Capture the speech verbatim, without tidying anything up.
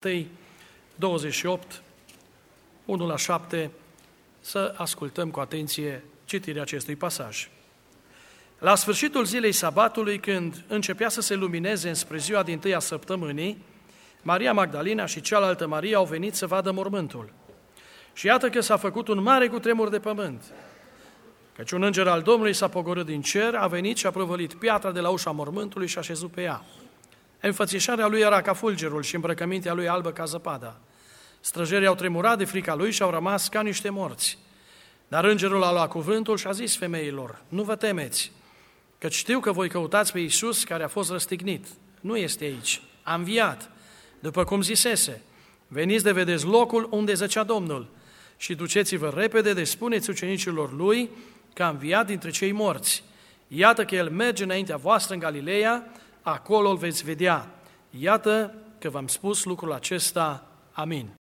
Matei douăzeci și opt, unu la șapte, să ascultăm cu atenție citirea acestui pasaj. La sfârșitul zilei sabatului, când începea să se lumineze înspre ziua dintâi a săptămânii, Maria Magdalena și cealaltă Maria au venit să vadă mormântul. Și iată că s-a făcut un mare cutremur de pământ, căci un înger al Domnului s-a pogorât din cer, a venit și a prăvălit piatra de la ușa mormântului și a șezut pe ea. Înfățișarea lui era ca fulgerul și îmbrăcămintea lui albă ca zăpada. Străjerii au tremurat de frica lui și au rămas ca niște morți. Dar îngerul a luat cuvântul și a zis femeilor: nu vă temeți, căci știu că voi căutați pe Iisus care a fost răstignit. Nu este aici, a înviat, după cum zisese. Veniți de vedeți locul unde zăcea Domnul și duceți-vă repede de spuneți ucenicilor lui că a înviat dintre cei morți. Iată că el merge înaintea voastră în Galileea, acolo îl veți vedea. Iată că v-am spus lucrul acesta. Amin.